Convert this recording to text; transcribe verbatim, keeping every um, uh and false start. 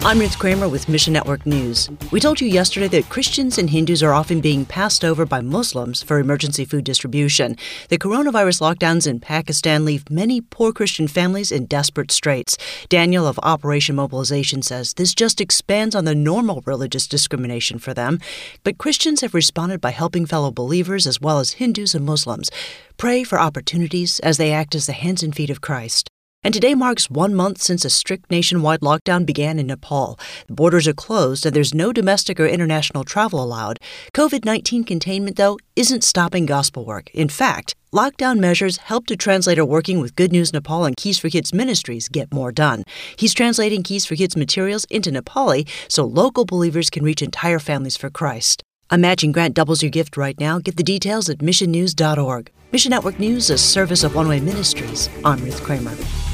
I'm Ruth Kramer with Mission Network News. We told you yesterday that Christians and Hindus are often being passed over by Muslims for emergency food distribution. The coronavirus lockdowns in Pakistan leave many poor Christian families in desperate straits. Daniel of Operation Mobilization says this just expands on the normal religious discrimination for them. But Christians have responded by helping fellow believers as well as Hindus and Muslims. Pray for opportunities as they act as the hands and feet of Christ. And today marks one month since a strict nationwide lockdown began in Nepal. The borders are closed and there's no domestic or international travel allowed. covid nineteen containment, though, isn't stopping gospel work. In fact, lockdown measures helped a translator working with Good News Nepal and Keys for Kids Ministries get more done. He's translating Keys for Kids materials into Nepali so local believers can reach entire families for Christ. A matching grant doubles your gift right now. Get the details at mission news dot org. Mission Network News, a service of One Way Ministries. I'm Ruth Kramer.